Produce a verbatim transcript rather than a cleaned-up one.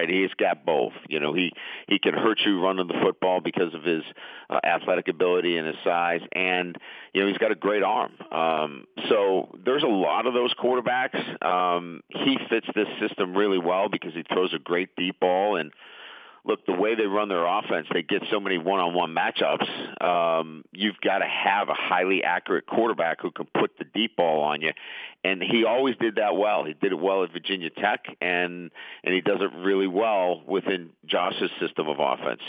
Right, he's got both. You know, he he can hurt you running the football because of his uh, athletic ability and his size, and you know he's got a great arm. Um, so there's a lot of those quarterbacks. Um, he fits this system really well because he throws a great deep ball. And look, the way they run their offense, they get so many one-on-one matchups. Um, you've got to have a highly accurate quarterback who can put the deep ball on you, and he always did that well. He did it well at Virginia Tech, and and he does it really well within Josh's system of offense.